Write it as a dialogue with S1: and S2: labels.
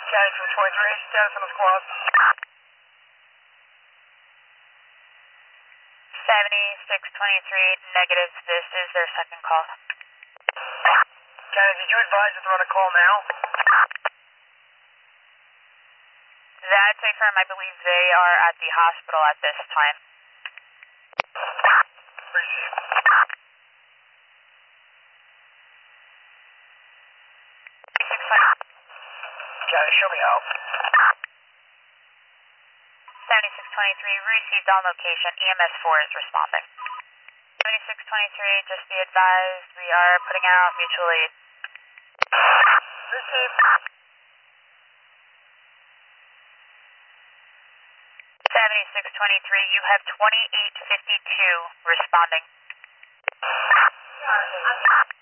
S1: County 623, status on the squad.
S2: 7623, negative. This is their second call.
S1: County, did you advise that they're on a call now?
S2: That's a firm. I believe they are at the hospital at this time.
S1: Receive. County, show me how.
S2: 7623, received on location. EMS 4 is responding. 7623, just be advised we are putting out mutual aid.
S1: Receive.
S2: 7623, you have 2852 responding.